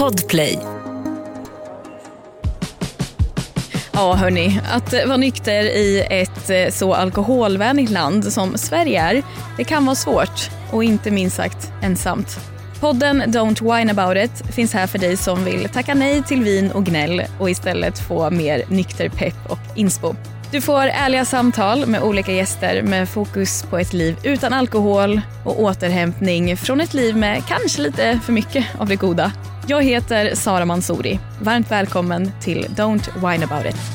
Podplay. Ja hörni, att vara nykter i ett så alkoholvänligt land som Sverige är, det kan vara svårt och inte minst sagt ensamt. Podden Don't Whine About It finns här för dig som vill tacka nej till vin och gnäll och istället få mer nykter pepp och inspo. Du får ärliga samtal med olika gäster med fokus på ett liv utan alkohol och återhämtning från ett liv med kanske lite för mycket av det goda. Jag heter Sara Mansouri. Varmt välkommen till Don't Whine About It.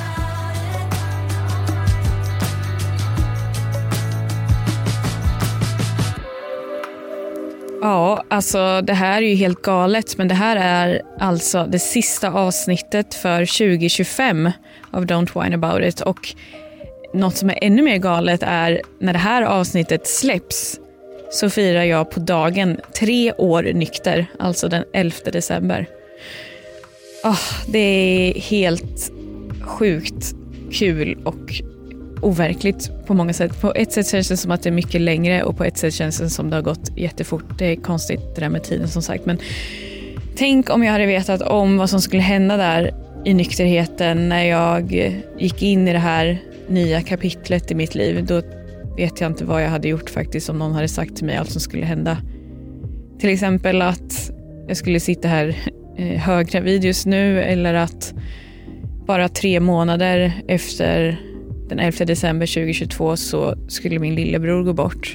Ja, alltså det här är ju helt galet, men det här är alltså det sista avsnittet för 2025 av Don't Whine About It. Och något som är ännu mer galet är när det här avsnittet släpps så firar jag på dagen 3 år nykter, alltså den 11 december. Det är helt sjukt kul och overkligt på många sätt. På ett sätt känns det som att det är mycket längre och på ett sätt känns det som det har gått jättefort. Det är konstigt det där med tiden som sagt. Men tänk om jag hade vetat om vad som skulle hända där i nykterheten när jag gick in i det här nya kapitlet i mitt liv. Då vet jag inte vad jag hade gjort faktiskt om någon hade sagt till mig allt som skulle hända. Till exempel att jag skulle sitta här höggravid just nu eller att bara 3 månader efter den 11 december 2022 så skulle min lillebror gå bort.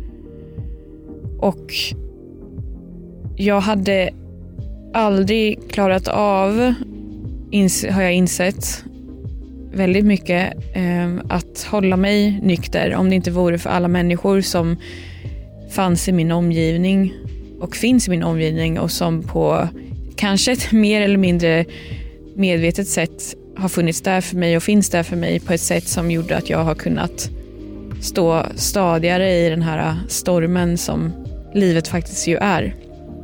Och jag hade aldrig klarat av, har jag insett väldigt mycket, att hålla mig nykter om det inte vore för alla människor som fanns i min omgivning och finns i min omgivning och som på kanske ett mer eller mindre medvetet sätt har funnits där för mig och finns där för mig på ett sätt som gjorde att jag har kunnat stå stadigare i den här stormen som livet faktiskt ju är.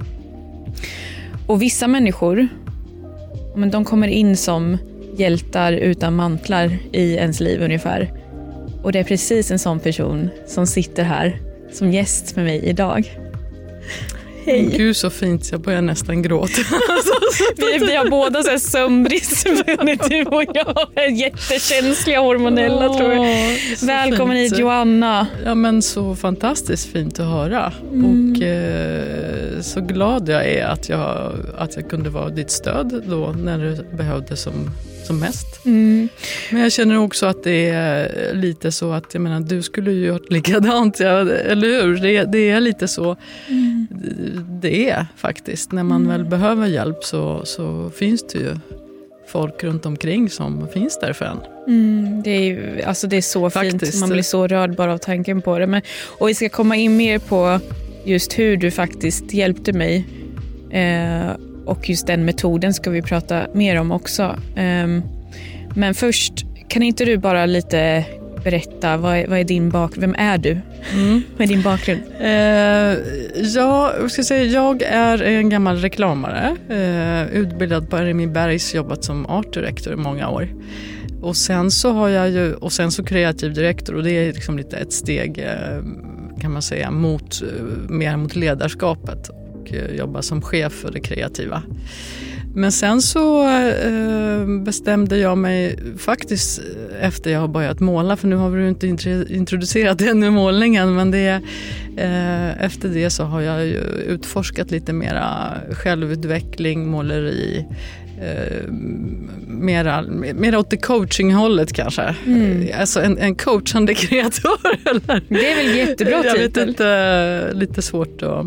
Och vissa människor, men de kommer in som hjältar utan mantlar i ens liv ungefär. Och det är precis en sån person som sitter här som gäst med mig idag. Hej. Gud så fint, jag börjar nästan gråta. vi har båda så här sömnbrist, du och jag är jättekänsliga hormonella tror jag. Välkommen hit Joanna. Ja men så fantastiskt fint att höra. Och så glad jag är att jag kunde vara ditt stöd då när du behövde som mest. Men jag känner också att det är lite så att jag menar, du skulle ju gjort likadant, eller hur? Det är lite så det är faktiskt. När man väl behöver hjälp så finns det ju folk runt omkring som finns där för en. Det är ju, alltså det är så faktiskt fint. Man blir så rörd bara av tanken på det. Och vi ska komma in mer på just hur du faktiskt hjälpte mig. Och just den metoden ska vi prata mer om också. Men först, kan inte du bara lite berätta, vad är din vem är du? Vad är din bakgrund? Jag är en gammal reklamare. Utbildad på RMI-Bergs, jobbat som art director i många år. Och sen så har jag så kreativ direktor, och det är liksom lite ett steg kan man säga mer mot ledarskapet. Jobba som chef för det kreativa. Men sen så bestämde jag mig faktiskt efter jag har börjat måla, för nu har vi inte introducerat ännu målningen, men efter det så har jag ju utforskat lite mera självutveckling, måleri, mera åt det coachinghållet kanske. Alltså en coachande kreatör eller? Det är väl jättebra titel. Jag vet inte, lite svårt att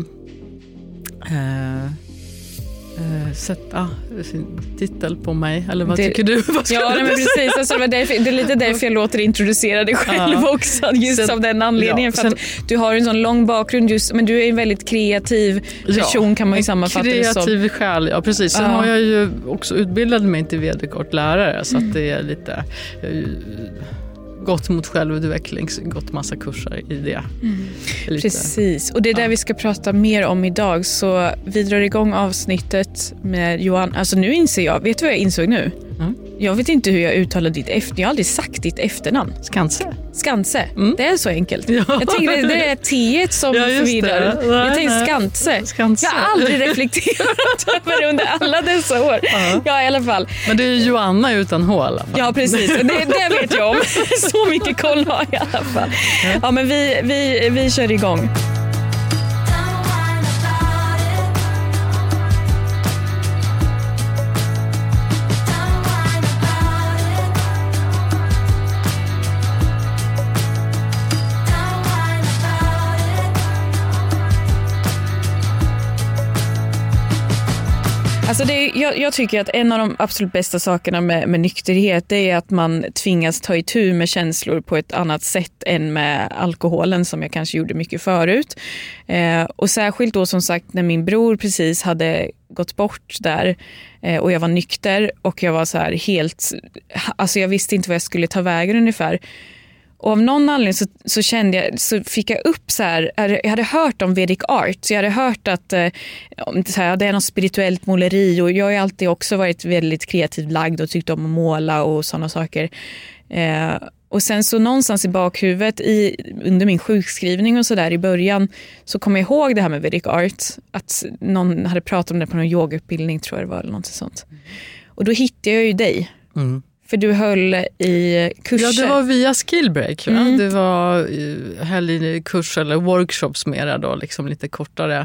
sätta sin titel på mig, eller vad tycker du? Men precis, alltså, det är lite därför jag låter introducera dig själv också, just av den anledningen, för att du har en sån lång bakgrund just, men du är en väldigt kreativ person, kan man ju sammanfatta det som. Kreativ själ, ja precis. Sen har jag ju också utbildat mig till vd-kortlärare, så att det är lite gått mot självutveckling, gått massa kurser i det. Precis, och det är där vi ska prata mer om idag, så vi drar igång avsnittet med Johan. Alltså nu inser jag, vet du vad jag insåg nu? Jag vet inte hur jag uttalar ditt jag har aldrig sagt ditt efternamn. Skanse. Det är så enkelt. Ja. Jag tänker det är T1 som förvirrar. Jag tänker Skanse. Jag har aldrig reflekterat över under alla dessa år. Ja, i alla fall. Men det är Joanna utan H i alla fall. Ja, precis. Det vet jag om. Så mycket koll har jag i alla fall. Ja, men vi kör igång. Alltså jag tycker att en av de absolut bästa sakerna med nykterhet, det är att man tvingas ta itu med känslor på ett annat sätt än med alkoholen, som jag kanske gjorde mycket förut. Och särskilt då, som sagt, när min bror precis hade gått bort där och jag var nykter och jag var så här helt, alltså jag visste inte vad jag skulle ta vägen ungefär. Och av någon anledning så kände jag, så fick jag upp så här, jag hade hört om Vedic art, så jag hade hört att så här, det är något spirituellt måleri, och jag har alltid också varit väldigt kreativt lagd och tyckt om att måla och sådana saker. Och sen så någonstans i bakhuvudet under min sjukskrivning och så där i början, så kom jag ihåg det här med Vedic art, att någon hade pratat om det på någon yogautbildning, tror jag det var, eller något sånt. Och då hittade jag ju dig. För du höll i kurser. Ja, det var via Skillbreak. Det var höll i kurser eller workshops mera då, liksom lite kortare.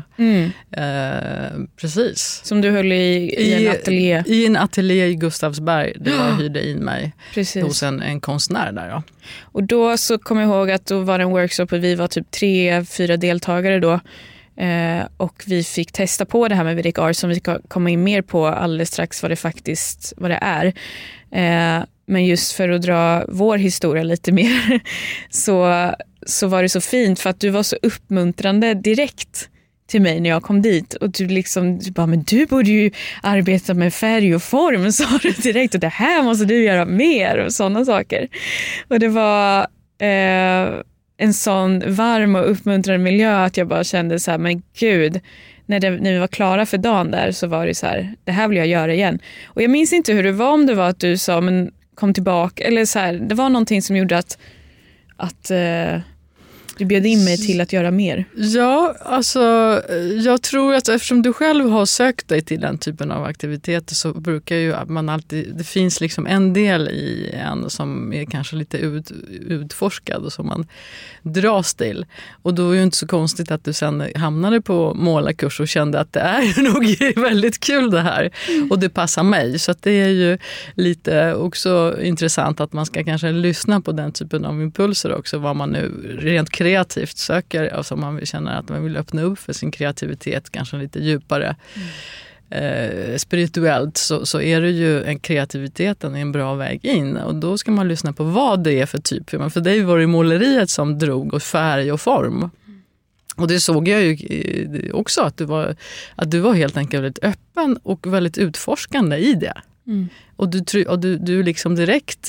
Precis. Som du höll i en ateljé. I en ateljé i Gustavsberg, där jag hyrde in mig. Precis. Hos en konstnär där, ja. Och då så kom jag ihåg att då var det en workshop och vi var typ 3-4 deltagare då. Och vi fick testa på det här med Vedic art, som vi ska komma in mer på alldeles strax vad det är. Men just för att dra vår historia lite mer så var det så fint, för att du var så uppmuntrande direkt till mig när jag kom dit, och du bara, men du borde ju arbeta med färg och form, sa du direkt, och det här måste du göra mer och sådana saker. Och det var en sån varm och uppmuntrande miljö att jag bara kände så här, men gud, när vi var klara för dagen där, så var det så här, det här vill jag göra igen. Och jag minns inte hur det var, om det var att du sa, men kom tillbaka, eller så här, det var någonting som gjorde att du bjöd in mig till att göra mer. Ja, alltså jag tror att eftersom du själv har sökt dig till den typen av aktiviteter, så brukar ju man alltid, det finns liksom en del i en som är kanske lite utforskad och som man dras till. Och då är det ju inte så konstigt att du sen hamnade på målarkurs och kände att det är nog väldigt kul det här. Och det passar mig. Så att det är ju lite också intressant att man ska kanske lyssna på den typen av impulser också, vad man nu rent kreativt söker, alltså man känner att man vill öppna upp för sin kreativitet kanske lite djupare. Spirituellt så är det ju kreativiteten är en bra väg in, och då ska man lyssna på vad det är för typ. För det var det måleriet som drog, och färg och form. Och det såg jag ju också, att du var helt enkelt väldigt öppen och väldigt utforskande i det. Och du liksom direkt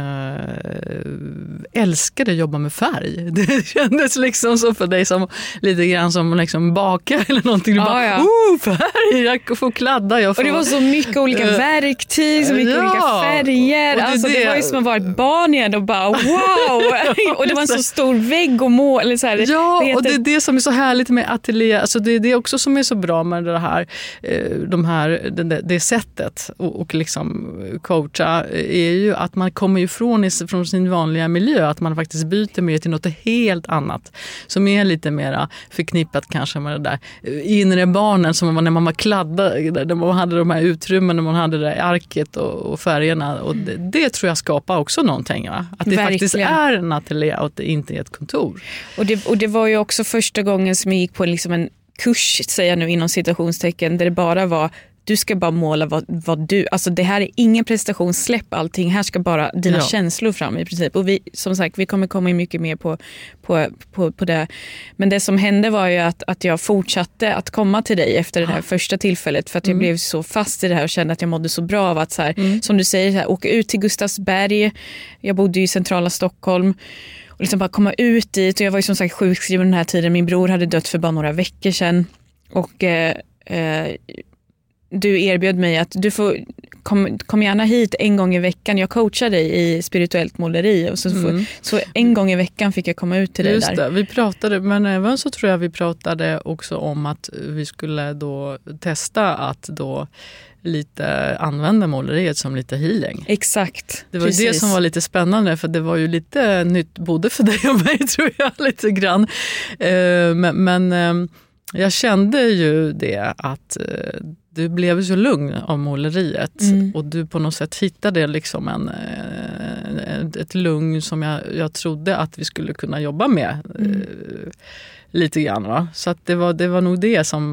älskade att jobba med färg. Det kändes liksom så för dig som lite grann som liksom baka eller någonting. Du bara, färg, jag får kladda. Och det var så mycket olika verktyg, så mycket olika färger. Alltså det var ju som att vara ett barn igen och bara wow! Och det var en så stor vägg och mål. Eller så här, och det är det som är så härligt med ateljé. Alltså det är det också som är så bra med det här, det sättet och liksom coacha, är ju att man kommer ju från sin vanliga miljö, att man faktiskt byter mer till något helt annat som är lite mer förknippat kanske med det där inre barnen, som när man var kladdad, där man hade de här utrymmen, när man hade det där arket och färgerna, och det tror jag skapar också någonting, va? Att det faktiskt är en ateljé och att det inte är ett kontor. Och det var ju också första gången som jag gick på liksom en kurs, säger jag nu inom citationstecken, där det bara var, du ska bara måla vad du... Alltså det här är ingen prestation, släpp allting. Här ska bara dina känslor fram i princip. Och vi, som sagt, vi kommer komma in mycket mer på det. Men det som hände var ju att jag fortsatte att komma till dig efter det här första tillfället. För att jag blev så fast i det här och kände att jag mådde så bra av att så här, som du säger, så här, åka ut till Gustavsberg. Jag bodde ju i centrala Stockholm. Och liksom bara komma ut dit. Och jag var ju som sagt sjukskriven den här tiden. Min bror hade dött för bara några veckor sedan. Och... du erbjöd mig att du får kom gärna hit en gång i veckan. Jag coachar dig i spirituellt måleri och så en gång i veckan fick jag komma ut till dig där. Just det, vi pratade, men även så tror jag vi pratade också om att vi skulle då testa att då lite använda måleriet som lite healing. Exakt. Det var ju det som var lite spännande, för det var ju lite nytt både för dig och mig, tror jag, lite grann. Men jag kände ju det att du blev så lugn av måleriet och du på något sätt hittade liksom ett lugn som jag trodde att vi skulle kunna jobba med lite grann. Va? Så att det var nog det som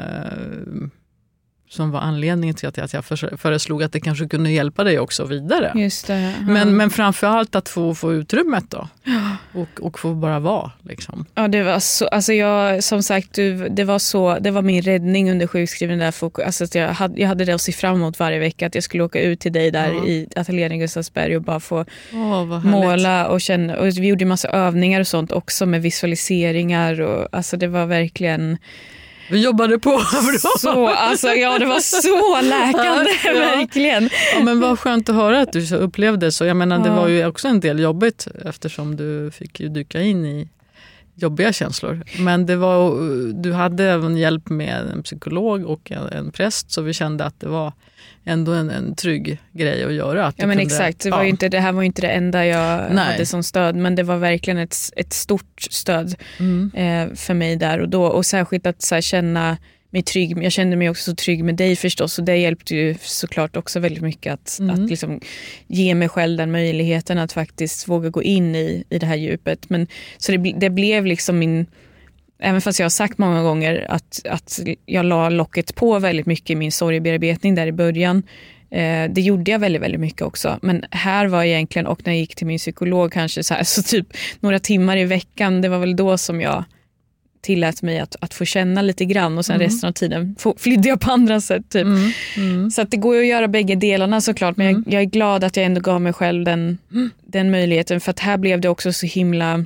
var anledningen till att jag föreslog att det kanske kunde hjälpa dig också vidare. Just det, men framförallt att få utrymmet då. Och få bara vara liksom. Ja, det var så, alltså jag, som sagt, det var min räddning under sjukskrivningen där. Alltså att jag hade det att se fram emot varje vecka, att jag skulle åka ut till dig där i ateljén i Gustavsberg och bara få måla och känna. Och vi gjorde en massa övningar och sånt också med visualiseringar och alltså det var verkligen... Vi jobbade på. Så, alltså, ja, det var så läkande, verkligen. Ja, men vad skönt att höra att du så upplevde så. Jag menar, det var ju också en del jobbigt eftersom du fick ju dyka in i jobbiga känslor. Men du hade även hjälp med en psykolog och en präst, så vi kände att det var ändå en trygg grej att göra. Att men exakt, det här var ju inte det enda jag hade som stöd, men det var verkligen ett stort stöd för mig där och då. Och särskilt att så här, känna mig trygg. Jag kände mig också så trygg med dig förstås, och det hjälpte ju såklart också väldigt mycket att liksom ge mig själv den möjligheten att faktiskt våga gå in i det här djupet. Men så det blev liksom även fast jag har sagt många gånger att jag la locket på väldigt mycket i min sorgebearbetning där i början. Det gjorde jag väldigt, väldigt mycket också. Men här var egentligen, och när jag gick till min psykolog kanske så typ några timmar i veckan, det var väl då som jag tillät mig att få känna lite grann, och sen resten av tiden flydde jag på andra sätt typ. Så att det går ju att göra bägge delarna såklart, men jag är glad att jag ändå gav mig själv den möjligheten, för att här blev det också så himla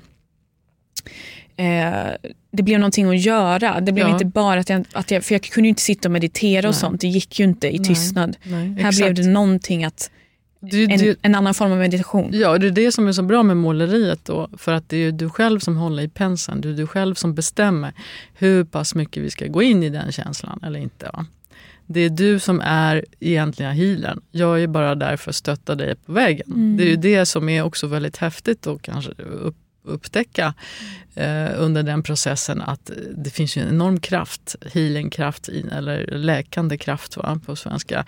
det blev någonting att göra. Det blev inte bara att jag för jag kunde ju inte sitta och meditera och sånt, det gick ju inte i tystnad. Här blev det någonting en annan form av meditation. Ja, det är det som är så bra med måleriet då, för att det är ju du själv som håller i penseln, det är du själv som bestämmer hur pass mycket vi ska gå in i den känslan eller inte. Va? Det är du som är egentligen healern. Jag är bara där för att stötta dig på vägen. Det är ju det som är också väldigt häftigt och kanske upptäcka under den processen, att det finns ju en enorm kraft, healingkraft eller läkande kraft på svenska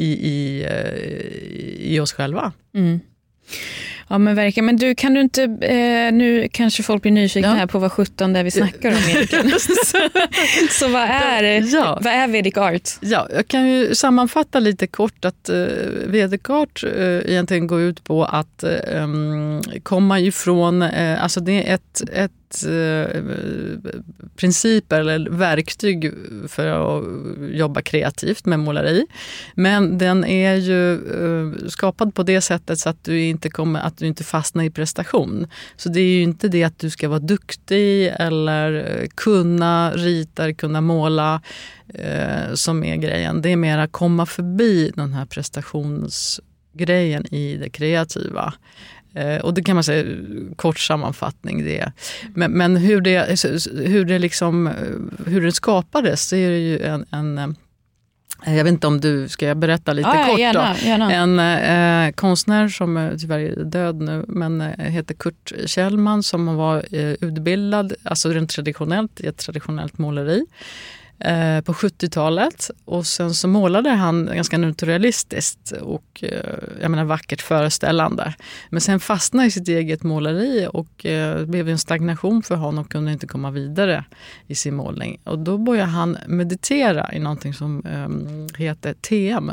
i oss själva. Ja, men verkligen. Men du, kan du inte nu kanske folk blir nyfikna här på vad 17 där vi snackar om egentligen. Så vad är Vedic Art? Ja, jag kan ju sammanfatta lite kort att Vedic Art egentligen går ut på att komma ifrån, alltså det är ett principer eller verktyg för att jobba kreativt med måleri, men den är ju skapad på det sättet så att du inte fastnar i prestation. Så det är ju inte det att du ska vara duktig eller kunna rita, kunna måla som är grejen. Det är mer att komma förbi den här prestationsgrejen i det kreativa. Och det kan man säga, kort sammanfattning det. Men hur det skapades, det är ju en jag vet inte om ska jag berätta lite kort gärna, då. Gärna. En konstnär som tyvärr är död nu, men heter Kurt Kjellman, som var utbildad, alltså rent traditionellt, i ett traditionellt måleri på 70-talet, och sen så målade han ganska naturalistiskt och vackert föreställande, men sen fastnade i sitt eget måleri och det blev en stagnation för honom och kunde inte komma vidare i sin målning, och då började han meditera i någonting som heter TM,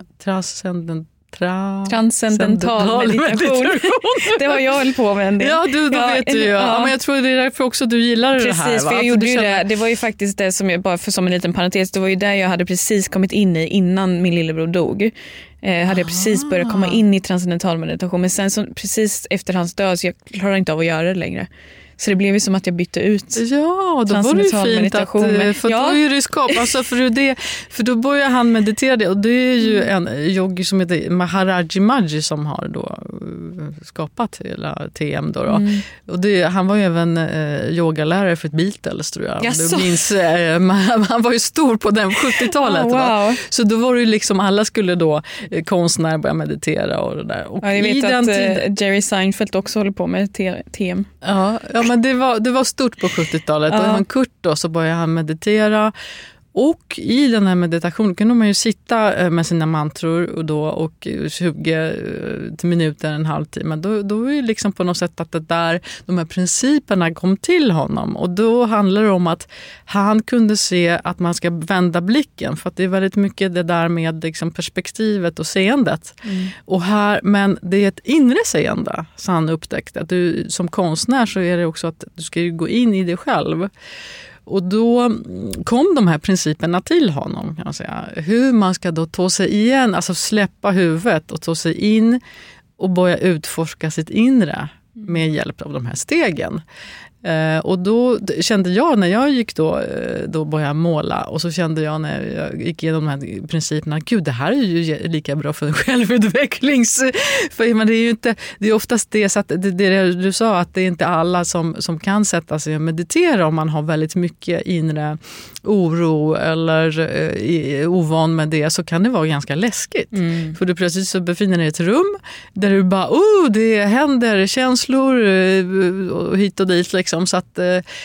transcendental meditation. Det har jag hållit på med en del. Ja, då vet du ju. Ja, men jag tror det är därför också du gillar det här. Precis, för jag gjorde ju det. Det var ju faktiskt det som jag, bara för som en liten parentes, det var ju där jag hade precis kommit in i innan min lillebror dog. Hade jag precis börjat komma in i transcendental meditation, men sen så, precis efter hans död, så jag klarade inte av att göra det längre. Så det blev ju som att jag bytte ut. Ja, då var det ju fint att, för då är det skap, alltså för då börjar han meditera, och det är ju en yogi som heter Maharaji Maji som har då skapat hela TM då. Och han var ju även yogalärare för ett Beatles, tror jag. Du minns, han var ju stor på den 70-talet. Wow. Så då var det ju liksom, alla skulle då konstnärer börja meditera och det där. Och jag vet att Jerry Seinfeld också håller på med TM. Ja, men det var stort på 70-talet. Och han Kurt då, så började han meditera. Och i den här meditationen kan man ju sitta med sina mantror och 20 minuter, en halvtimme. Då är det liksom på något sätt att de här principerna kom till honom. Och då handlar det om att han kunde se att man ska vända blicken. För att det är väldigt mycket det där med liksom perspektivet och seendet. Men det är ett inre seende, så han upptäckte. Att du som konstnär så är det också att du ska ju gå in i dig själv. Och då kom de här principerna till honom, kan man säga. Hur man ska då ta sig igen, alltså släppa huvudet och ta sig in och börja utforska sitt inre med hjälp av de här stegen. Och då kände jag, när jag gick då började jag måla, och så kände jag när jag gick igenom de här principerna, gud, det här är ju lika bra för en för det är ju inte, det är oftast det, så att det du sa, att det är inte alla som kan sätta sig och meditera om man har väldigt mycket inre oro eller ovan med det, så kan det vara ganska läskigt. För du plötsligt så befinner dig i ett rum där du bara, det händer känslor och hit och dit liksom. Så att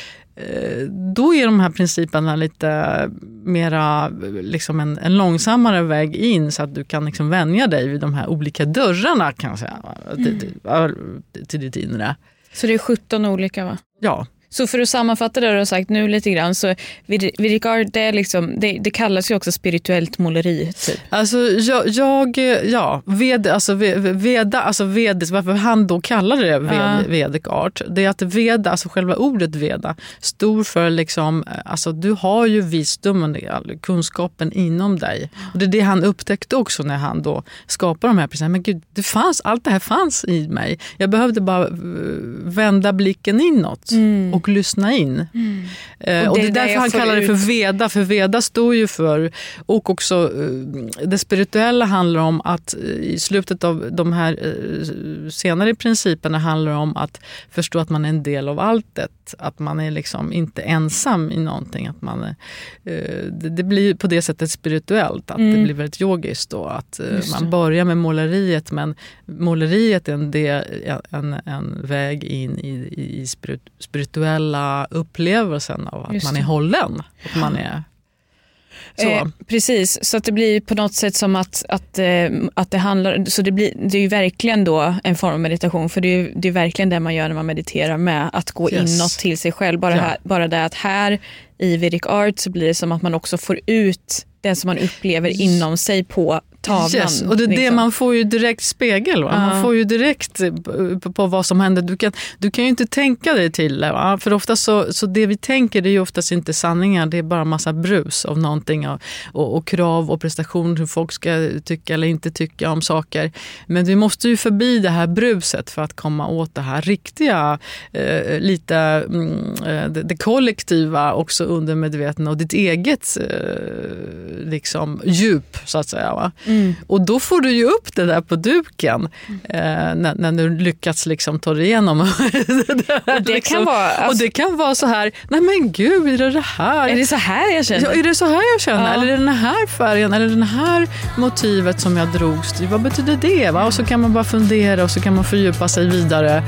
då är de här principerna lite mera liksom en långsammare väg in, så att du kan liksom vänja dig vid de här olika dörrarna, kan jag säga, till ditt inre. Så det är 17 olika, va? Ja. Så för att sammanfatta det du har sagt nu lite grann, så Vedic art, det är liksom, det kallas ju också spirituellt måleri typ. Alltså varför han då kallar det Vedic art, det är att Veda, alltså själva ordet Veda, står för liksom, alltså du har ju visdomen, kunskapen inom dig. Och det är det han upptäckte också när han då skapade de här precis. Men gud, allt det här fanns i mig. Jag behövde bara vända blicken inåt och lyssna in. Och det är därför han kallar det för Veda. För Veda står ju för, och också det spirituella handlar om att i slutet av de här senare principerna handlar om att förstå att man är en del av alltet. Att man är liksom inte ensam i någonting. Att man det blir på det sättet spirituellt. Att det blir väldigt yogiskt då. Att man börjar med måleriet, men måleriet är en väg in i spirituella upplevelsen av att man är hållen. Att man är så. Precis, så att det blir på något sätt som att det handlar, så det är ju verkligen då en form av meditation, för det är verkligen det man gör när man mediterar, med att gå inåt till sig själv. Bara det att här i Vedic art så blir det som att man också får ut det som man upplever inom sig på tavlan. Yes, och det är liksom. Det man får ju direkt spegel, va? Man får ju direkt på vad som händer. Du kan ju inte tänka dig till det, va? För ofta så det vi tänker, det är ju oftast inte sanningar, det är bara massa brus av någonting och krav och prestation, hur folk ska tycka eller inte tycka om saker. Men vi måste ju förbi det här bruset för att komma åt det här riktiga, lite det kollektiva också undermedvetna och ditt eget liksom djup, så att säga, va? Och då får du ju upp det där på duken när du lyckats liksom ta dig igenom. Och det liksom, kan vara, alltså, och det kan vara så här, nej men gud, är det här? Är det så här jag känner? Ja, är det så här jag känner? Ja. Eller är det den här färgen? Eller den här motivet som jag drogs till? Vad betyder det? Va? Och så kan man bara fundera och så kan man fördjupa sig vidare.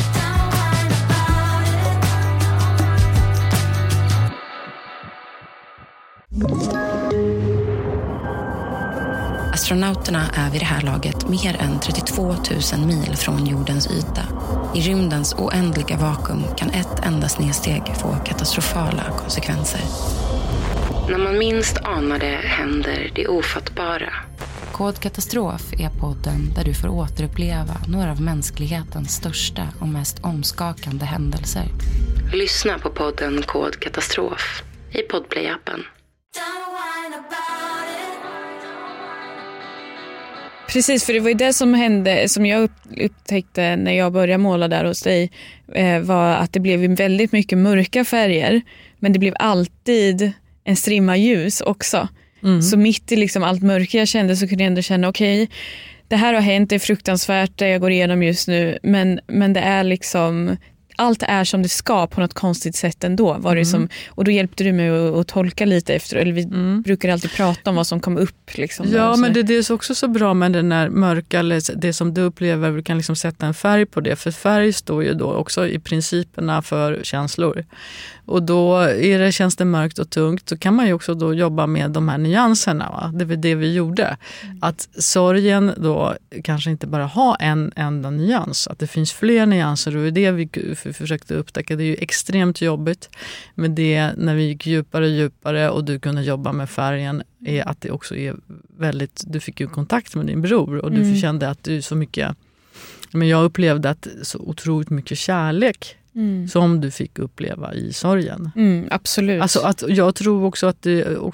Astronauterna är vid det här laget mer än 32 000 mil från jordens yta. I rymdens oändliga vakuum kan ett enda snedsteg få katastrofala konsekvenser. När man minst anar det händer det ofattbara. Kod Katastrof är podden där du får återuppleva några av mänsklighetens största och mest omskakande händelser. Lyssna på podden Kod Katastrof i Podplay-appen. Precis, för det var ju det som hände, som jag upptäckte när jag började måla där hos dig, var att det blev väldigt mycket mörka färger, men det blev alltid en strimma ljus också. Så mitt i liksom allt mörker jag kände så kunde jag ändå känna okej, det här har hänt, det är fruktansvärt det jag går igenom just nu, men det är liksom, allt är som det ska på något konstigt sätt ändå. Var det som, och då hjälpte du mig att tolka lite efter, eller vi brukar alltid prata om vad som kom upp. Liksom, ja, men det är också så bra med den här mörka, eller det som du upplever, du kan liksom sätta en färg på det. För färg står ju då också i principerna för känslor. Och då känns det mörkt och tungt, så kan man ju också då jobba med de här nyanserna. Va? Det var det vi gjorde. Att sorgen då kanske inte bara har en enda nyans. Att det finns fler nyanser, och det vi försökte upptäcka. Det är ju extremt jobbigt med det när vi gick djupare och djupare och du kunde jobba med färgen. Är att det också är väldigt, du fick ju kontakt med din bror och du kände att du så mycket, men jag upplevde att så otroligt mycket kärlek som du fick uppleva i sorgen. Absolut. Alltså att jag tror också att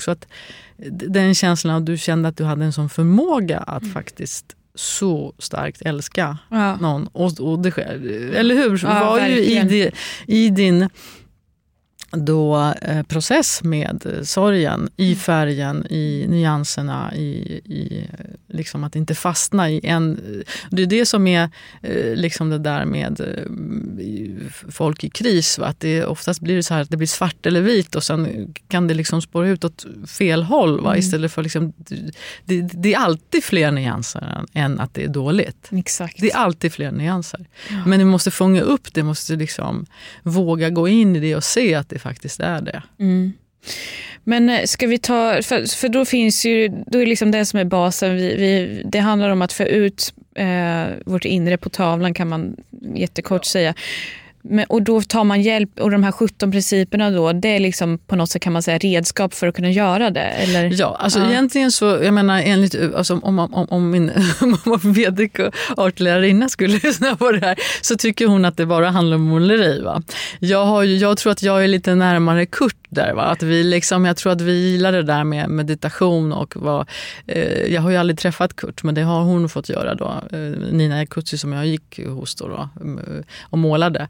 den känslan att du kände att du hade en sån förmåga att faktiskt så starkt älska någon och det sker, eller hur? Ja, var ju i din då process med sorgen, i färgen, i nyanserna, i liksom att inte fastna i en. Det är det som är liksom det där med folk i kris, va? Att det oftast blir det så här att det blir svart eller vit och sen kan det liksom spåra ut åt fel håll, va? Istället för liksom, det är alltid fler nyanser än att det är dåligt. Exakt. Det är alltid fler nyanser. Men du måste fånga upp det, måste liksom våga gå in i det och se att det faktiskt är det. Men ska vi ta, för då finns ju, då är liksom det som är basen, det handlar om att få ut vårt inre på tavlan, kan man jättekort säga. Och då tar man hjälp, och de här 17 principerna då, det är liksom på något sätt, kan man säga, redskap för att kunna göra det, eller? Ja, alltså egentligen så, jag menar, enligt, alltså, om min vedic och artlärarinna skulle lyssna på det här, så tycker hon att det bara handlar om måleri, va? Jag tror att jag är lite närmare Kurt där, va? Att vi liksom, jag tror att vi gillar det där med meditation och jag har ju aldrig träffat Kurt, men det har hon fått göra då. Nina Kutsi som jag gick hos då och målade.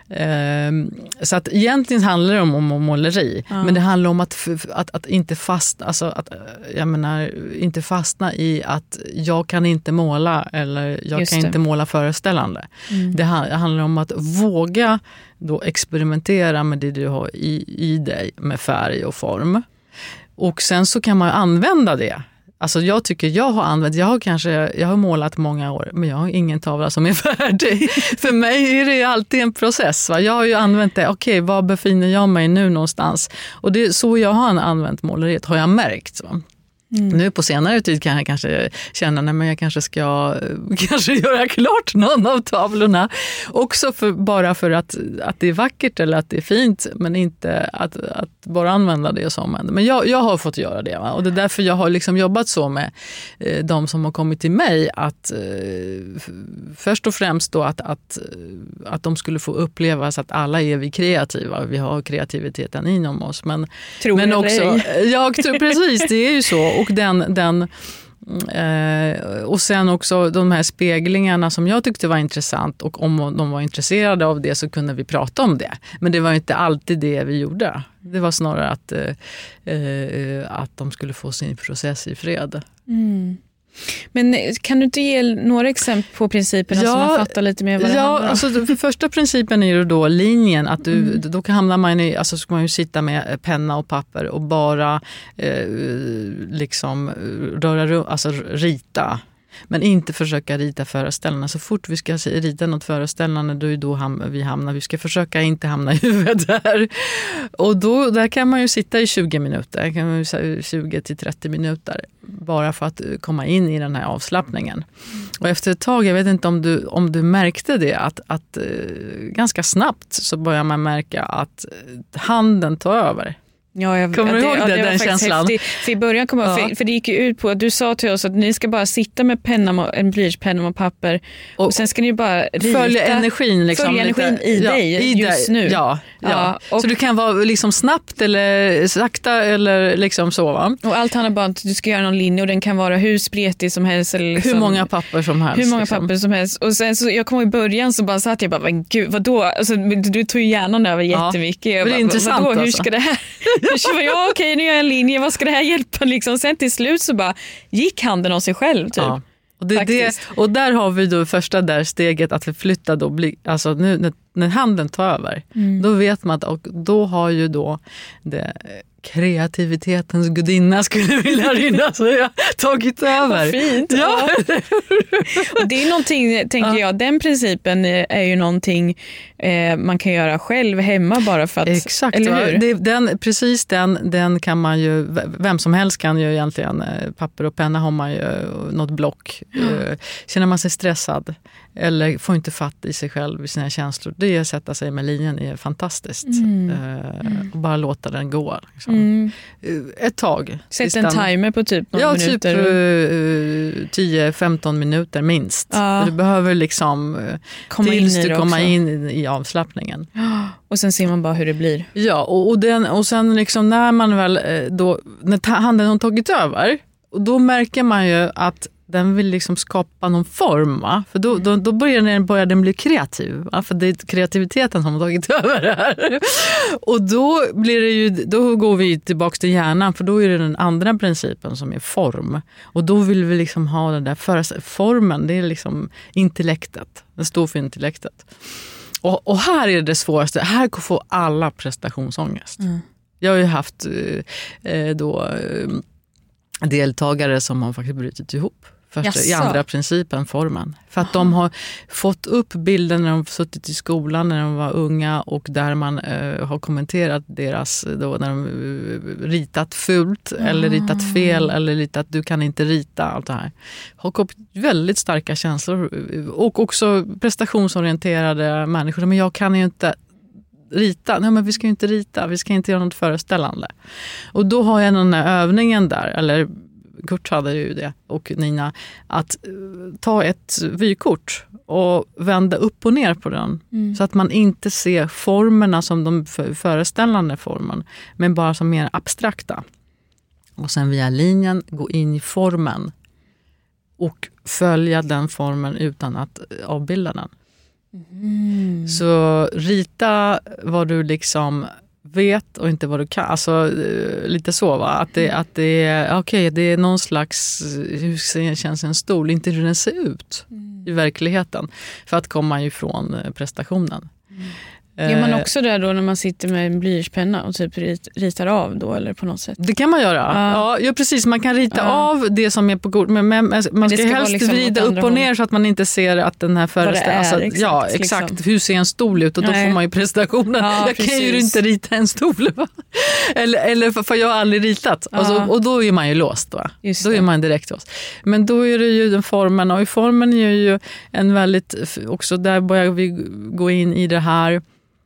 Så att egentligen handlar det om måleri, men det handlar om att inte fastna, alltså att, jag menar, inte fastna i att jag kan inte måla, eller jag kan inte måla föreställande. Det handlar om att våga då experimentera med det du har i dig, med färg och form. Och sen så kan man använda det. Alltså jag tycker jag har målat många år, men jag har ingen tavla som är färdig. För mig är det alltid en process, va? Jag har ju använt det, okej, var befinner jag mig nu någonstans? Och det är så jag har använt måleriet, har jag märkt, va? Nu på senare tid kan jag kanske känna att jag kanske ska göra klart någon av tavlorna. Också bara för att det är vackert eller att det är fint, men inte att bara använda det som en. Men jag har fått göra det, va? Och det är därför jag har liksom jobbat så med de som har kommit till mig, att först och främst då att de skulle få uppleva så att alla är vi kreativa. Vi har kreativiteten inom oss. Men också, jag tror precis, det är ju så. Och och sen också de här speglingarna som jag tyckte var intressant, och om de var intresserade av det så kunde vi prata om det. Men det var inte alltid det vi gjorde. Det var snarare att de skulle få sin process i fred. Men kan du inte ge några exempel på principerna så man fattar lite mer vad det handlar om? Alltså, första principen är ju då linjen, att då hamnar man i, alltså ska man ju sitta med penna och papper och bara liksom rita. Men inte försöka rita föreställande. Så fort vi ska rita något föreställande, då är då vi ska försöka inte hamna i huvudet där. Och där kan man ju sitta i 20 minuter, 20-30 minuter, bara för att komma in i den här avslappningen. Och efter ett tag, jag vet inte om du märkte det, att ganska snabbt så börjar man märka att handen tar över. Ja, kommer du ihåg det, den känslan? För i början kom jag, för det gick ju ut på att du sa till oss att ni ska bara sitta med en blyertspenna och papper och sen ska ni bara rita. Följa energin i dig just nu. Ja. Och, så du kan vara liksom snabbt eller sakta eller liksom så, va? Och allt handlar bara om att du ska göra någon linje och den kan vara hur spretig som helst. Eller liksom, hur många papper som helst. Och sen så jag kom i början så bara satt jag bara, men gud, vadå? Alltså, du tog ju hjärnan över jättemycket. Jag bara, det är intressant vadå? Hur ska det här? Okej, nu gör jag en linje, vad ska det här hjälpa? Liksom. Sen till slut så bara gick handen av sig själv typ. Ja. Och där har vi då första där steget att förflytta då, alltså nu när handen tar över, då vet man att, och då har ju då det kreativitetens gudinna, skulle vilja rinna, så jag tagit över. Vad fint. Ja. Och det är någonting, tänker jag, den principen är ju någonting man kan göra själv hemma bara för att... Exakt, eller hur? Den kan man ju, vem som helst kan ju egentligen, papper och penna har man ju, något block. Känner man sig stressad eller får inte fatt i sig själv, i sina känslor, det är att sätta sig med linjen är fantastiskt. Och bara låta den gå. Liksom. Ett tag. Sätt en timer på typ några minuter. Typ 10-15 minuter minst. Du behöver liksom tills du kommer in i avslappningen. Och sen ser man bara hur det blir. Ja, och sen liksom när man väl då, när handen har tagit över, och då märker man ju att den vill liksom skapa någon form, va? För då börjar den bli kreativ, va? För det är kreativiteten som har tagit över det här. Och då går vi tillbaka till hjärnan, för då är det den andra principen som är form. Och då vill vi liksom ha den där formen, det är liksom intellektet. Den står för intellektet. Och här är det svåraste, här får alla prestationsångest. Jag har ju haft deltagare som har faktiskt brutit ihop. Först i andra principen, formen. För att de har fått upp bilden när de suttit i skolan när de var unga, och där man har kommenterat deras, då, när de ritat fult eller ritat fel eller ritat du kan inte rita, allt det här. Har kommit väldigt starka känslor, och också prestationsorienterade människor. Men jag kan ju inte rita. Nej, men vi ska ju inte rita. Vi ska inte göra något föreställande. Och då har jag den här övningen där, eller Kurt hade ju det, och Nina, att ta ett vykort och vända upp och ner på den. Så att man inte ser formerna som de föreställande formen, men bara som mer abstrakta. Och sen via linjen gå in i formen och följa den formen utan att avbilda den. Så rita vad du liksom vet och inte vad du kan. Alltså lite så, va? Att det är okej, det är någon slags, hur känns en stol, inte hur den ser ut i verkligheten, för att komma ifrån prestationen. Gör man också där då när man sitter med en blyertspenna och typ ritar av då, eller på något sätt? Det kan man göra. Ja, precis. Man kan rita av det som är på kort, men man ska helst liksom vrida upp och ner så att man inte ser att den här föreställningen... Ja, exakt. Liksom. Hur ser en stol ut? Och då får man ju prestationen. Ja, jag kan ju inte rita en stol. Va? Eller för jag har aldrig ritat. Och då är man ju låst. Va? Då är man direkt låst. Men då är det ju den formen. Och i formen är ju en väldigt... Också där börjar vi gå in i det här...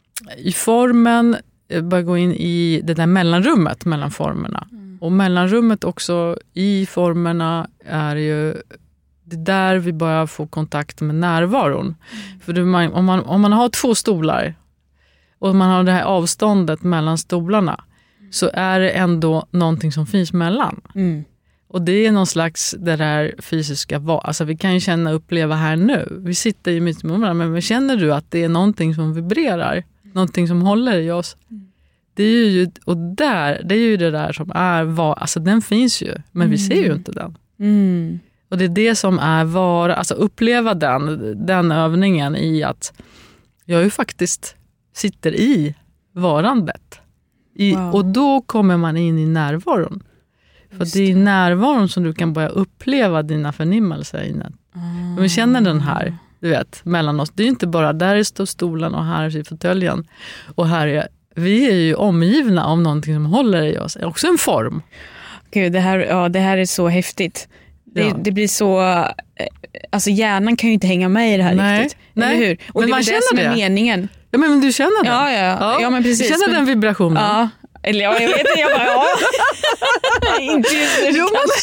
I formen börjar gå in i det där mellanrummet mellan formerna. Och mellanrummet också i formerna är ju det där vi börjar få kontakt med närvaron. För om man har 2 stolar och man har det här avståndet mellan stolarna, så är det ändå någonting som finns mellan. Och det är någon slags det där fysiska, alltså vi kan ju uppleva här nu. Vi sitter ju mitt med varandra, men känner du att det är någonting som vibrerar? Någonting som håller i oss. Det är ju, och där, det är ju det där som är alltså den finns ju, men vi ser ju inte den. Och det är det som är alltså uppleva den övningen i att jag ju faktiskt sitter i varandet. Och då kommer man in i närvaron. För det är i närvaron som du kan börja uppleva dina förnimmelser. Om vi känner den här, du vet, mellan oss. Det är ju inte bara där står stolen och här är fåtöljen. Och vi är ju omgivna av någonting som håller i oss. Det är också en form. Gud, det här är så häftigt. Det blir så... Alltså hjärnan kan ju inte hänga med i det här riktigt. Eller hur? Och men det är det som är meningen. Ja, men du känner den. Ja, men precis. Du känner den vibrationen. Ja, Eller jag vet inte, jag bara, ja. Inte just nu,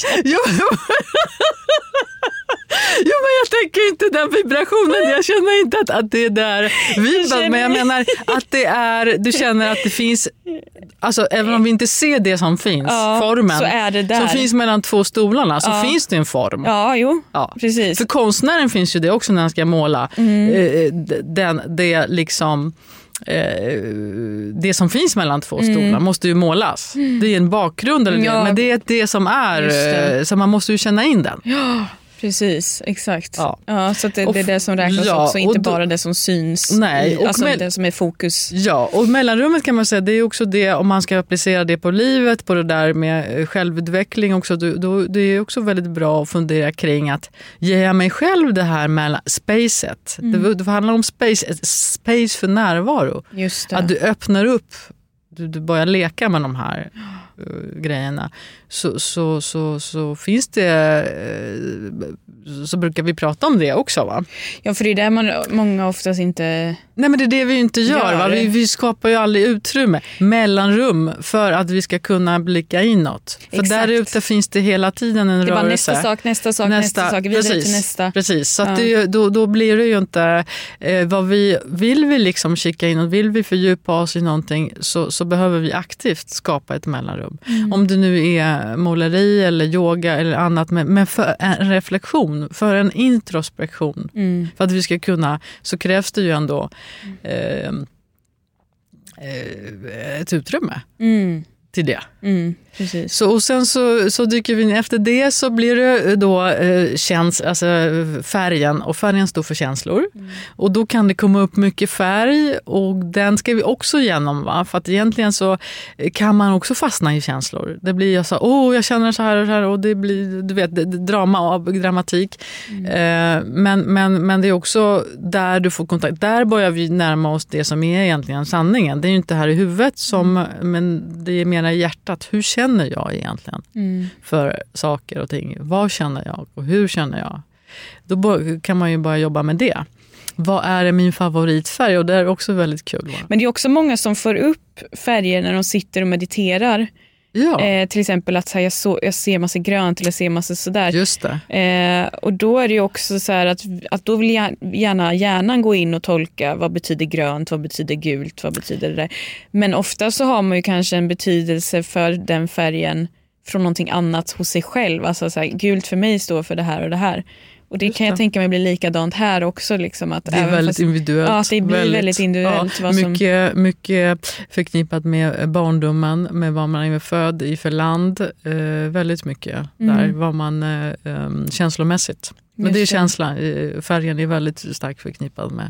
Jo, men jag tänker inte den vibrationen. Jag känner inte att det är där vibrat, men jag menar att det är, du känner att det finns, alltså även om vi inte ser det som finns, formen så är det där. som finns mellan två stolarna, så finns det en form. Ja, jo, precis. För konstnären finns ju det också när han ska måla. Det liksom... det som finns mellan två stolar måste ju målas. Det är en bakgrund eller det, men det är det som är, så man måste ju känna in den. Ja, precis, exakt. Ja, så att det är det som räknas också, inte bara det som syns. Nej, och alltså det som är fokus. Ja, och mellanrummet kan man säga, det är också det, om man ska applicera det på livet, på det där med självutveckling också, då det är också väldigt bra att fundera kring att ge jag mig själv det här mellan spacet. Det handlar om space för närvaro. Just det. Att du öppnar upp, du börjar leka med de här grejerna, så finns det, så brukar vi prata om det också, va? Ja, för det är där många oftast inte... Nej, men det är det vi inte gör, va? Vi skapar ju aldrig utrymme, mellanrum, för att vi ska kunna blicka inåt. För där ute finns det hela tiden en rörelse. Det är bara nästa sak, vidare till nästa. Precis, så att då blir det ju inte vad vill vi liksom kika in och vill vi fördjupa oss i någonting, så behöver vi aktivt skapa ett mellanrum. Om det nu är måleri eller yoga eller annat, men för en reflektion, för en introspektion, för att vi ska kunna, så krävs det ju ändå ett utrymme till det. Precis. Så, och sen så dyker vi in. Efter det så blir det då alltså färgen, och färgen står för känslor. Och då kan det komma upp mycket färg, och den ska vi också igenom, va? För att egentligen så kan man också fastna i känslor. Det blir så jag känner så här, och det blir, du vet, drama och dramatik. Men det är också där du får kontakt. Där börjar vi närma oss det som är egentligen sanningen. Det är ju inte här i huvudet men det är mer i hjärtat. Hur känner jag egentligen för saker och ting? Vad känner jag och hur känner jag? Då kan man ju bara jobba med det. Vad är min favoritfärg? Och det är också väldigt kul. Va? Men det är också många som får upp färger när de sitter och mediterar. Ja. Till exempel att jag ser massa grönt eller jag ser massa sådär. Just det. Och då är det ju också så här att då vill gärna hjärnan gå in och tolka vad betyder grönt, vad betyder gult, vad betyder det där. Men ofta så har man ju kanske en betydelse för den färgen från någonting annat hos sig själv. Alltså så här, gult för mig står för det här och det här. Och det kan jag tänka mig bli likadant här också. Liksom, att det är väldigt individuellt. Ja, det blir väldigt individuellt. Ja, mycket förknippat med barndomen, med vad man är född i för land. Väldigt mycket där, vad man känslomässigt. Men det är känslan. Färgen är väldigt starkt förknippad med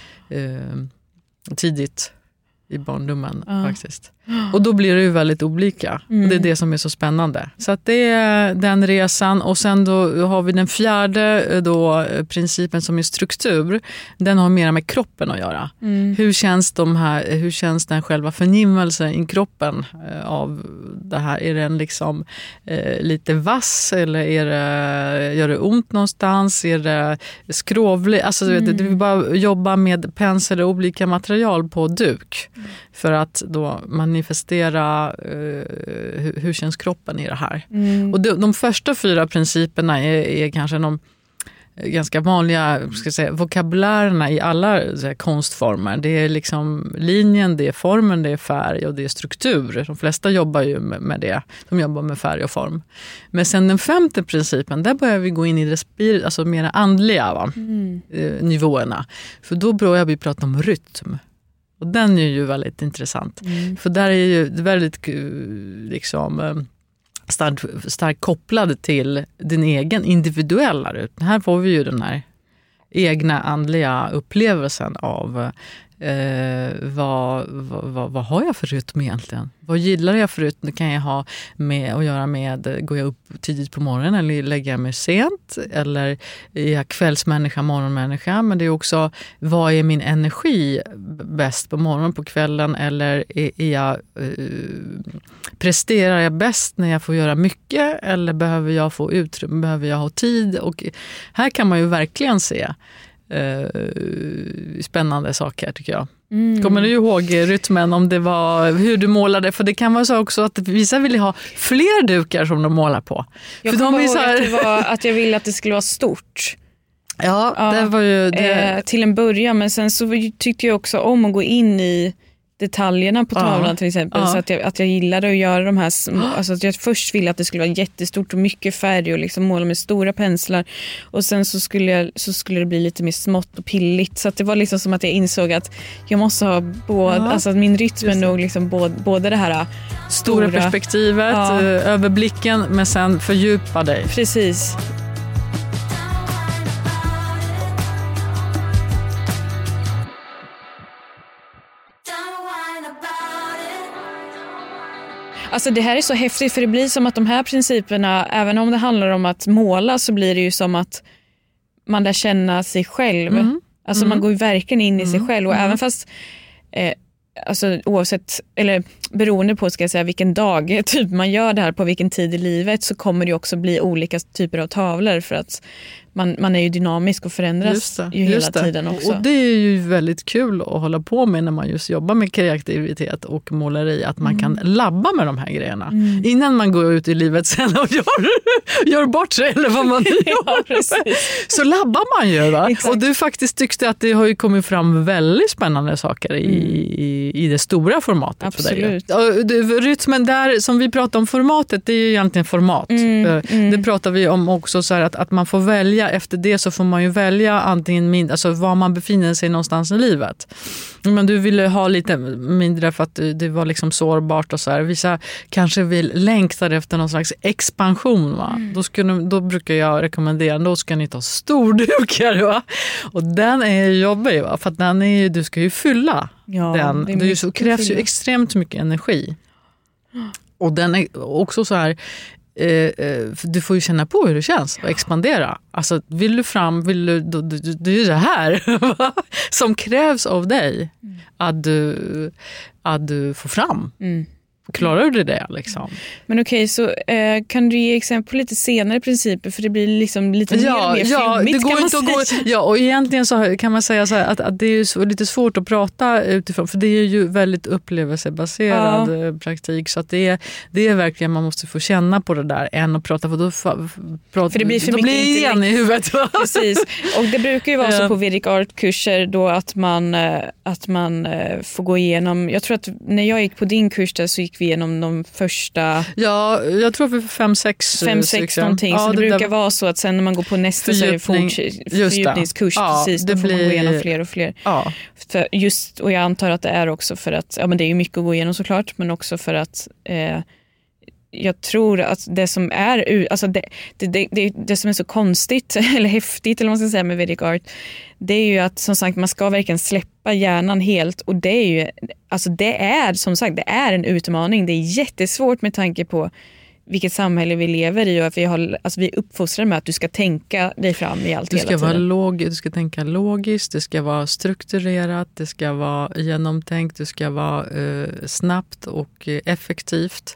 tidigt i barndomen faktiskt. Och då blir det ju väldigt olika. Och det är det som är så spännande. Så att det är den resan. Och sen då har vi den fjärde då, principen som är struktur. Den har mer med kroppen att göra. Hur känns den själva förnimmelsen i kroppen av det här? Är den liksom lite vass, eller gör det ont någonstans? Är det skrovlig? Alltså du vet, vi bara jobba med pensel och olika material på duk. För att då manifestera hur känns kroppen i det här. Och de första 4 principerna är kanske de ganska vanliga, ska jag säga, vokabulärerna i alla konstformer. Det är liksom linjen, det är formen, det är färg och det är struktur. De flesta jobbar ju med det. De jobbar med färg och form. Men sen den 5:e principen, där börjar vi gå in i det alltså mer andliga nivåerna. För då börjar vi prata om rytm. Och den är ju väldigt intressant. För där är ju väldigt liksom starkt kopplad till din egen individuella rytm. Här får vi ju den här egna andliga upplevelsen av vad har jag för rytm egentligen? Vad gillar jag för rytm? Det kan jag ha med att göra med, går jag upp tidigt på morgonen eller lägger jag mig sent? Eller är jag kvällsmänniska, morgonmänniska? Men det är också, vad är min energi bäst på morgonen, på kvällen? Eller presterar jag bäst när jag får göra mycket? Eller behöver jag få utrymme? Behöver jag ha tid? Och här kan man ju verkligen se spännande saker, tycker jag. Kommer du ihåg rytmen om det var hur du målade? För det kan vara så också att vissa vill ha fler dukar som de målar på. Jag kommer ihåg att det var att jag ville att det skulle vara stort. Ja, det var ju det. Till en början, men sen så tyckte jag också om att gå in i detaljerna på tavlan till exempel, så att jag gillade att göra de här, alltså att jag först ville att det skulle vara jättestort och mycket färg och liksom måla med stora penslar, och sen så skulle det bli lite mer smått och pilligt, så att det var liksom som att jag insåg att jag måste ha alltså att min rytm är nog liksom både det här stora perspektivet, överblicken, men sen fördjupa dig. Precis. Alltså det här är så häftigt, för det blir som att de här principerna, även om det handlar om att måla, så blir det ju som att man lär känna sig själv. Alltså man går ju verkligen in i sig själv, och även fast alltså oavsett, eller beroende på, ska jag säga, vilken dag typ man gör det här, på vilken tid i livet, så kommer det också bli olika typer av tavlor, för att man är ju dynamisk och förändras ju hela tiden också. Och det är ju väldigt kul att hålla på med när man just jobbar med kreativitet och måleri, att man kan labba med de här grejerna innan man går ut i livet sen och gör bort sig, eller vad man gör. Så labbar man ju, va? Och du faktiskt tyckte att det har ju kommit fram väldigt spännande saker i det stora formatet. Absolut. För dig. Och rytmen där, som vi pratar om formatet, det är ju egentligen format. Det pratar vi om också, så här att man får välja. Efter det så får man ju välja antingen alltså var man befinner sig någonstans i livet. Men du ville ha lite mindre för att det var liksom sårbart och så här. Vissa kanske vill längta efter någon slags expansion, va? Då brukar jag rekommendera, då ska ni ta stordukar, va? Och den är jobbig, va? För att den är ju, du ska ju fylla den. Det krävs ju extremt mycket energi. Och den är också så här, du får ju känna på hur det känns att expandera. Alltså vill du fram, det är ju det här som krävs av dig, att du får fram. Klarar du det liksom? Men okej, så kan du ge exempel på lite senare principer, för det blir liksom lite mer filmigt, det går inte att gå. Ja, och egentligen så kan man säga så här att det är lite svårt att prata utifrån, för det är ju väldigt upplevelsebaserad praktik, så att det är verkligen, man måste få känna på det där än att prata, för det blir för mycket igen i huvudet. Precis. Och det brukar ju vara så på Vedic Art-kurser då, att man får gå igenom, jag tror att när jag gick på din kurs där, så gick vi igenom de första... Ja, jag tror för 5-6 någonting. Så det brukar vara så att sen när man går på nästa så är det fördjupningskurs. Precis, då får man gå igenom fler och fler. Ja. Och jag antar att det är också för att, men det är ju mycket att gå igenom såklart, men också för att jag tror att det som är, alltså det som är så konstigt eller häftigt, eller vad man ska säga, med Vedic Art, det är ju att, som sagt, man ska verkligen släppa hjärnan helt, och det är ju, alltså det är, som sagt, det är en utmaning. Det är jättesvårt med tanke på vilket samhälle vi lever i, och att vi är uppfostrade med att du ska tänka dig fram i allt hela tiden. Du ska tänka logiskt, det ska vara strukturerat, det ska vara genomtänkt, det ska vara snabbt och effektivt.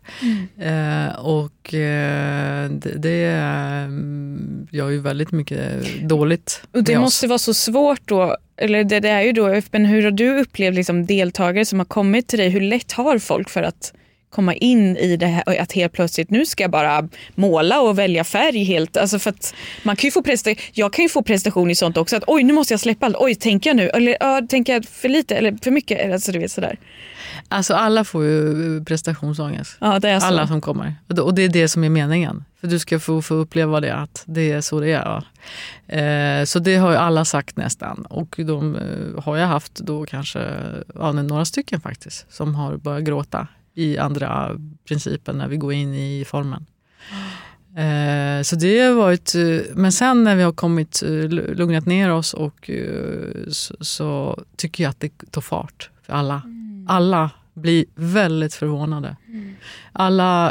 Det gör ju väldigt mycket dåligt. Och det måste vara så svårt då, eller det är ju då, men hur har du upplevt liksom deltagare som har kommit till dig? Hur lätt har folk för att komma in i det här, att helt plötsligt nu ska jag bara måla och välja färg helt, alltså för att man kan ju jag kan ju få prestation i sånt också, att oj, nu måste jag släppa allt, oj, tänker jag nu, eller tänker jag för lite eller för mycket, eller alltså du vet sådär. Alltså alla får ju prestationsångest. Ja, det är så. Alla som kommer. Och det är det som är meningen. För du ska få uppleva det, att det är så det är. Ja. Så det har ju alla sagt nästan. Och de har jag haft då kanske några stycken faktiskt, som har börjat gråta i andra principer när vi går in i formen. Så det har varit, men sen när vi har lugnat ner oss, och så tycker jag att det tar fart för alla. Alla blir väldigt förvånade. Alla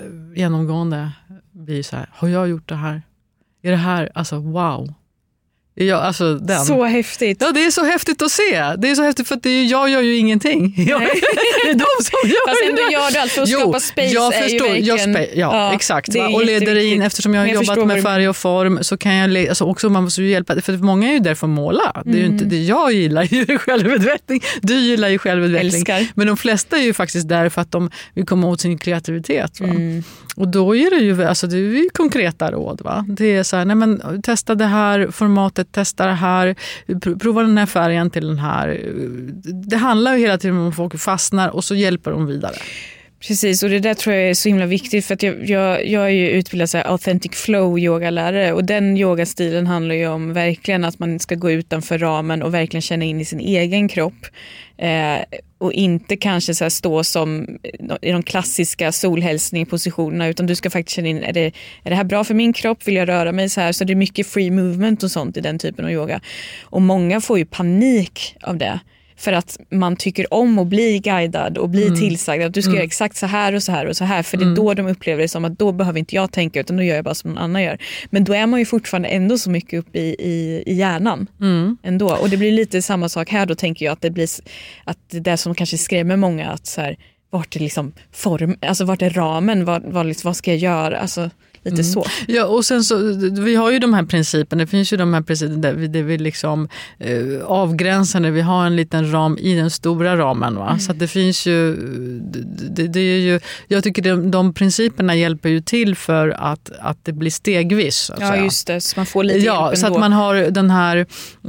genomgående blir så här: har jag gjort det här? Är det här, alltså wow. Ja, alltså den. Så häftigt. Ja, det är så häftigt att se. Det är så häftigt för att jag gör ju ingenting. Det är de som gör fast ändå gör du allt för att skapa space. Jag förstår. Ja, exakt. Och leder in, eftersom jag har jobbat med färg och form så kan jag alltså också man måste ju hjälpa. För många är ju där för att måla. Det är ju inte det. Jag gillar ju självutveckling. Du gillar ju självutveckling. Älskar. Men de flesta är ju faktiskt där för att de vill komma åt sin kreativitet. Va? Och då är det ju, alltså det är ju konkreta råd. Va? Det är så här, nej men testa det här formatet, testa det här, prova den här färgen till den här. Det handlar ju hela tiden om att folk fastnar och så hjälper de vidare. Precis, och det där tror jag är så himla viktigt för att jag är ju utbildad så här authentic flow yogalärare och den yogastilen handlar ju om verkligen att man ska gå utanför ramen och verkligen känna in i sin egen kropp och inte kanske så här stå som i de klassiska solhälsning-positionerna utan du ska faktiskt känna in, är det här bra för min kropp, vill jag röra mig så här? Så det är mycket free movement och sånt i den typen av yoga och många får ju panik av det. För att man tycker om att bli guidad och bli tillsagd att du ska göra exakt så här och så här och så här. För det är då de upplever det som att då behöver inte jag tänka utan då gör jag bara som någon annan gör. Men då är man ju fortfarande ändå så mycket upp i hjärnan ändå. Och det blir lite samma sak här då tänker jag att det blir att det som kanske skrämmer många att så här, vart är liksom alltså vart är ramen, vad ska jag göra, alltså lite så. Ja, och sen så vi har ju de här principerna, det finns ju de här principerna där vi liksom avgränsar när vi har en liten ram i den stora ramen va. Så att det finns ju det är ju, jag tycker de principerna hjälper ju till för att det blir stegvis så att säga. Just det, så man får lite hjälp ändå. Så att man har den här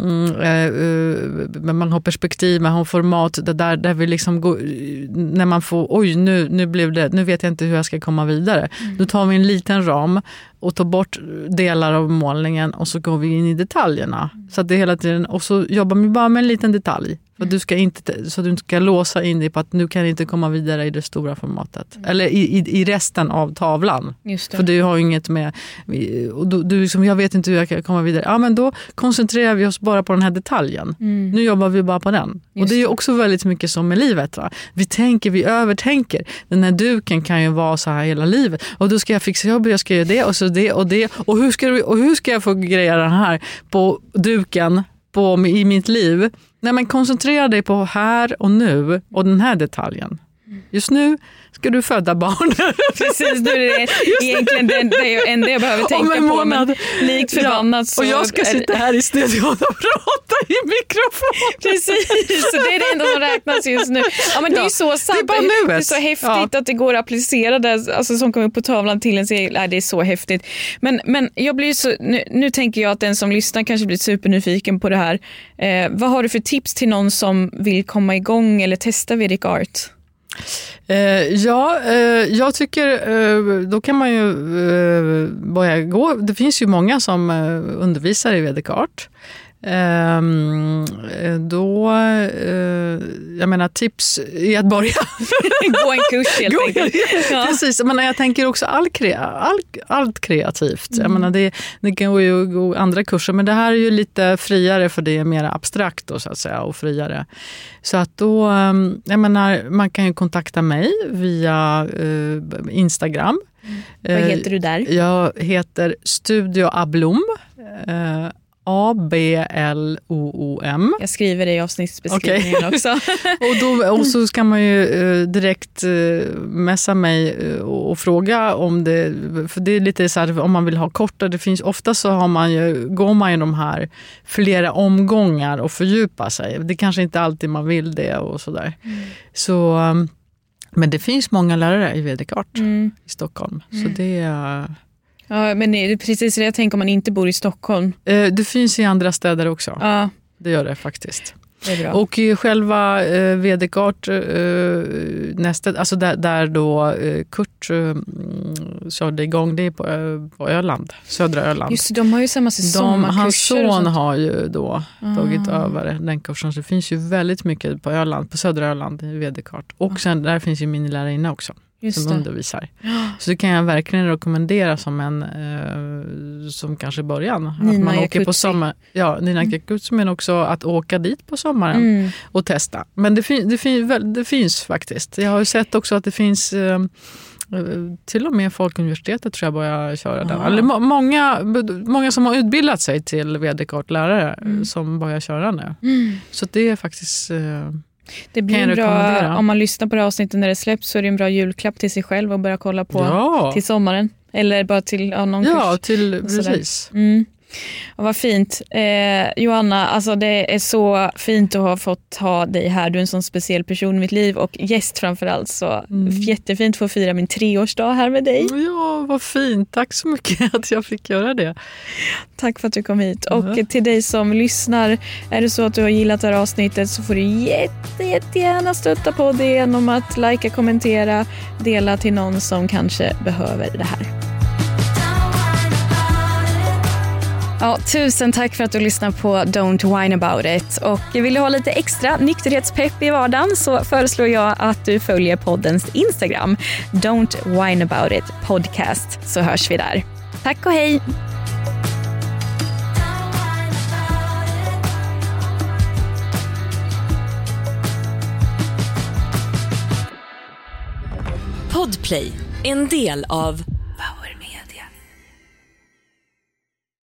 man har perspektiv, man har format där vi liksom går, när man får nu blev det, nu vet jag inte hur jag ska komma vidare. Då tar vi en liten ram och tar bort delar av målningen och så går vi in i detaljerna. Så att det hela tiden, och så jobbar vi bara med en liten detalj. För du ska inte, så du inte ska låsa in dig på att nu kan inte komma vidare i det stora formatet. Eller i resten av tavlan. Just det. För du har ju inget med, och du liksom, jag vet inte hur jag kan komma vidare. Ja, men då koncentrerar vi oss bara på den här detaljen. Nu jobbar vi bara på den. Just och det är ju också väldigt mycket som med livet va. Vi övertänker. Den här duken kan ju vara så här hela livet. Och då ska jag fixa jobb, jag ska göra det och så det och det. Och hur ska jag få greja den här på duken i mitt liv? Nej, men koncentrera dig på här och nu och den här detaljen. Just nu ska du föda barn. Precis, det är egentligen det enda jag behöver tänka på. Men likt förbannat så... Och jag ska sitta här i studion och prata i mikrofon. Precis, så det är det enda som räknas just nu. Ja, men det är ju så sant. Det är så häftigt att det går att applicera det alltså, som kommer upp på tavlan till ens egen... Nej, det är så häftigt. Men jag blir så... Nu tänker jag att den som lyssnar kanske blir supernyfiken på det här. Vad har du för tips till någon som vill komma igång eller testa Vedic Art? Jag tycker då kan man ju börja gå. Det finns ju många som undervisar i Vedic Art. Jag menar tips är att börja gå en kurs helt enkelt. Ja. Precis, men jag tänker också allt kreativt. Jag menar det kan ju gå andra kurser, men det här är ju lite friare för det är mer abstrakt då, så att säga, och friare. Så att då, jag menar, man kan ju kontakta mig via Instagram. Vad heter du där? Jag heter Studio Ablom. ABLOOM. Jag skriver det i avsnittsbeskrivningen också. och så ska man ju direkt messa mig och fråga om det, för det är lite så här, om man vill ha korta, det finns ofta så går man ju de här flera omgångar och fördjupa sig. Det kanske inte alltid man vill det och sådär. Så, men det finns många lärare i Vedic Art i Stockholm. Så det är... Ja, men det är precis det jag tänker om man inte bor i Stockholm. Det finns i andra städer också. Ja. Det gör det faktiskt. Det är bra. Och själva Vedic Art nästan, alltså där då Kurt körde igång, det är på Öland, södra Öland. Just de har ju samma sommarkurser. Hans son har ju då tagit över den kursen. Så det finns ju väldigt mycket på Öland, på södra Öland i Vedic Art. Och sen där finns ju min lärarinna också. Som undervisar. Så det kan jag verkligen rekommendera som en som kanske början. Nina att man åker på sommar. Ja, Nina Jakutsi, men också att åka dit på sommaren och testa. Men det finns faktiskt. Jag har ju sett också att det finns Till och med Folkuniversitetet tror jag börjar köra den. Eller många som har utbildat sig till vd-kartlärare som börjar köra nu. Så det är faktiskt... Det blir bra, om man lyssnar på det avsnittet när det släpps, så är det en bra julklapp till sig själv och börja kolla på till sommaren. Eller bara till någon kurs. Ja, precis. Och vad fint. Joanna, alltså det är så fint att ha fått ha dig här. Du är en sån speciell person i mitt liv och gäst framförallt. Så jättefint att få fira min 3-årsdag här med dig. Ja, vad fint. Tack så mycket att jag fick göra det. Tack för att du kom hit. Och till dig som lyssnar, är det så att du har gillat det här avsnittet, så får du jättegärna stötta på det genom att likea, kommentera, dela till någon som kanske behöver det här. Ja, tusen tack för att du lyssnar på Don't Whine About It. Och vill du ha lite extra nykterhetspepp i vardagen, så föreslår jag att du följer poddens Instagram, Don't Whine About It podcast, så hörs vi där. Tack och hej! Podplay, en del av